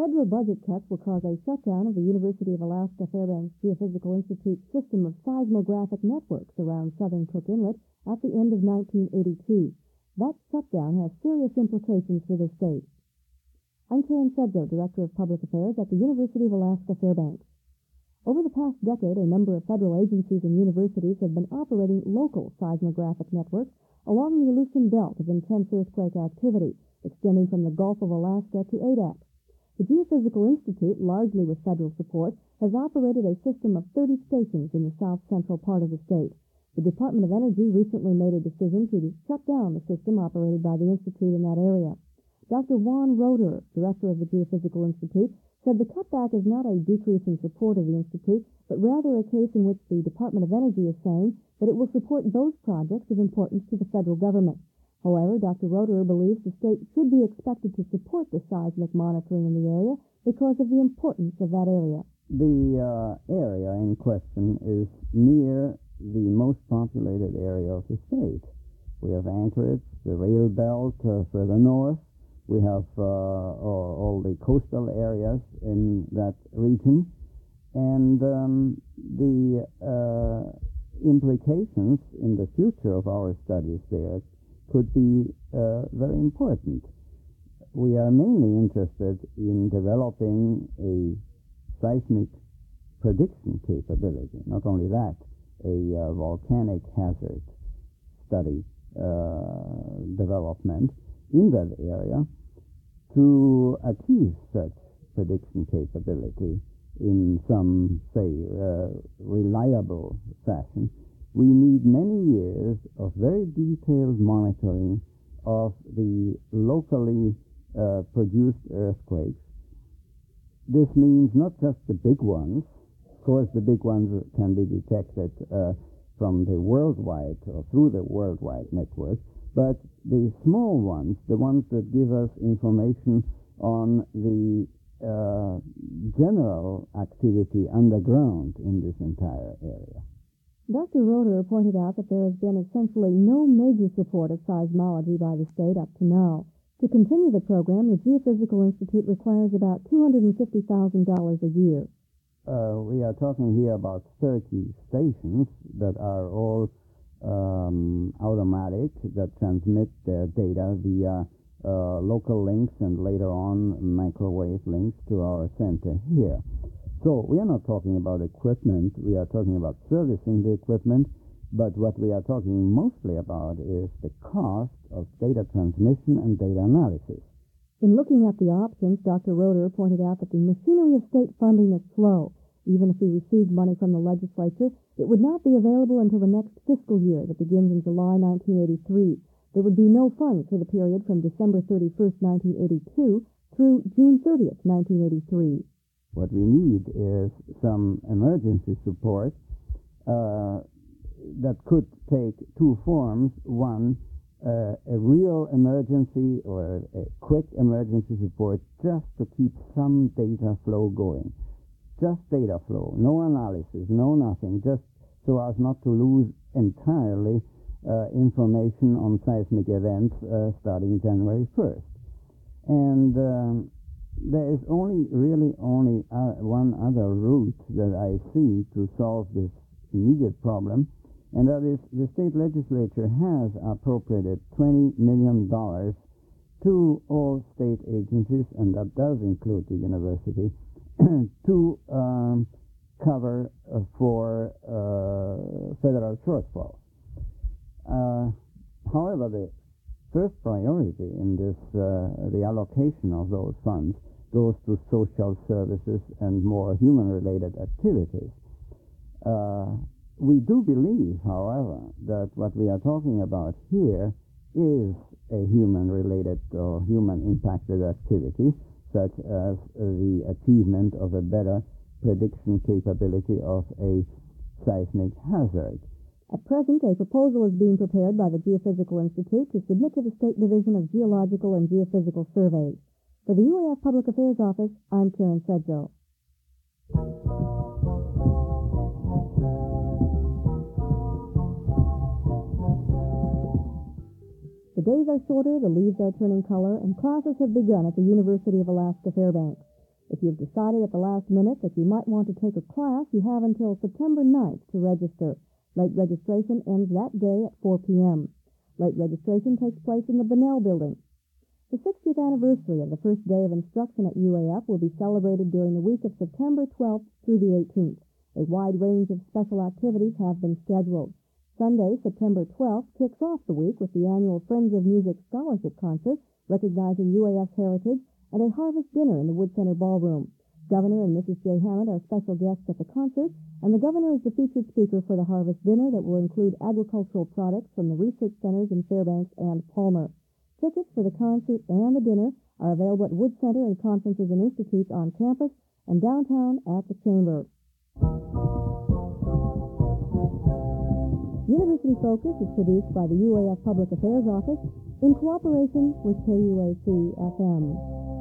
Federal budget cuts will cause a shutdown of the University of Alaska Fairbanks Geophysical Institute's system of seismographic networks around southern Cook Inlet at the end of 1982. That shutdown has serious implications for the state. I'm Karen Sedgo, Director of Public Affairs at the University of Alaska Fairbanks. Over the past decade, a number of federal agencies and universities have been operating local seismographic networks along the Aleutian Belt of intense earthquake activity, extending from the Gulf of Alaska to Adak. The Geophysical Institute, largely with federal support, has operated a system of 30 stations in the south-central part of the state. The Department of Energy recently made a decision to shut down the system operated by the Institute in that area. Dr. Juan Roeder, director of the Geophysical Institute, said the cutback is not a decrease in support of the Institute, but rather a case in which the Department of Energy is saying that it will support those projects of importance to the federal government. However, Dr. Roeder believes the state should be expected to support the seismic monitoring in the area because of the importance of that area. The area in question is near the most populated area of the state. We have Anchorage, the rail belt further north. We have all the coastal areas in that region. And the implications in the future of our studies there could be very important. We are mainly interested in developing a seismic prediction capability. Not only that, a volcanic hazard study development in that area to achieve such prediction capability in some, say, reliable fashion. We need many years of very detailed monitoring of the locally produced earthquakes. This means not just the big ones. Of course, the big ones can be detected from the worldwide or through the worldwide network, but the small ones, the ones that give us information on the general activity underground in this entire area. Dr. Roeder pointed out that there has been essentially no major support of seismology by the state up to now. To continue the program, the Geophysical Institute requires about $250,000 a year. We are talking here about 30 stations that are all automatic, that transmit their data via local links and later on microwave links to our center here. So we are not talking about equipment, we are talking about servicing the equipment, but what we are talking mostly about is the cost of data transmission and data analysis. In looking at the options, Dr. Roeder pointed out that the machinery of state funding is slow. Even if we received money from the legislature, it would not be available until the next fiscal year that begins in July 1983. There would be no funds for the period from December 31st, 1982 through June 30th, 1983. What we need is some emergency support that could take two forms. One, a real emergency or a quick emergency support just to keep some data flow going. Just data flow, no analysis, no nothing, just so as not to lose entirely information on seismic events starting January 1st. And there is really only one other route that I see to solve this immediate problem, and that is the state legislature has appropriated $20 million to all state agencies, and that does include the university, to cover for federal shortfalls. However, the first priority in this, the allocation of those funds goes to social services and more human-related activities. We do believe, however, that what we are talking about here is a human-related or human-impacted activity, such as the achievement of a better prediction capability of a seismic hazard. At present, a proposal is being prepared by the Geophysical Institute to submit to the State Division of Geological and Geophysical Surveys. For the UAF Public Affairs Office, I'm Karen Sedgo. The days are shorter, the leaves are turning color, and classes have begun at the University of Alaska Fairbanks. If you've decided at the last minute that you might want to take a class, you have until September 9th to register. Late registration ends that day at 4 p.m. Late registration takes place in the Bunnell Building. The 60th anniversary of the first day of instruction at UAF will be celebrated during the week of September 12th through the 18th. A wide range of special activities have been scheduled. Sunday, September 12th, kicks off the week with the annual Friends of Music Scholarship Concert, recognizing UAF's heritage, and a harvest dinner in the Wood Center Ballroom. Governor and Mrs. J. Hammond are special guests at the concert, and the governor is the featured speaker for the harvest dinner that will include agricultural products from the research centers in Fairbanks and Palmer. Tickets for the concert and the dinner are available at Wood Center and Conferences and Institutes on campus and downtown at the Chamber. University Focus is produced by the UAF Public Affairs Office in cooperation with KUAC-FM.